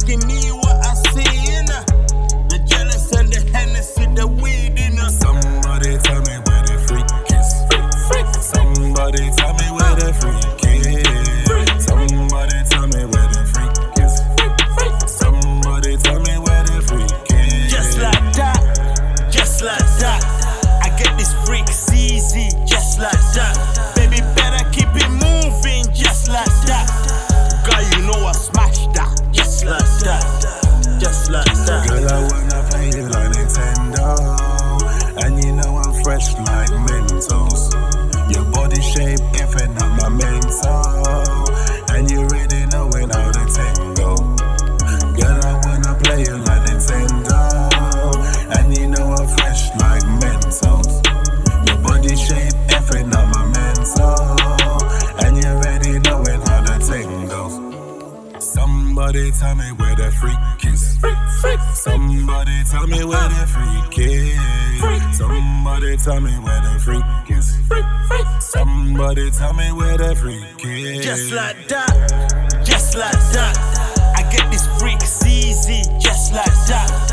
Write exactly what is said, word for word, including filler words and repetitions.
asking me what I see in her. The jealous and the Hennessy, the weed in her. Somebody tell me where the freak is. Somebody tell me where the freak is. Somebody tell me where the freak is. Somebody tell me where the freak is. Just like that, just like that. I get this freaks easy, just like that. Baby, better keep it moving, just like that. Girl, you know I smash that, just like that, just like that. Girl, I wanna play you like Nintendo, and you know I'm fresh like Mentos. Your body shape, if it not my mental, and you already knowing how the tango. Girl, I wanna play you like Nintendo, and you know I'm fresh like Mentos. Your body shape, if it not my mental, and you already knowing how the tango. Somebody tell me where the freak is. Somebody tell me where the freak is. Somebody tell me where the freak is. Somebody tell me where the freak is. Just like that, just like that. I get this freaks easy, just like that.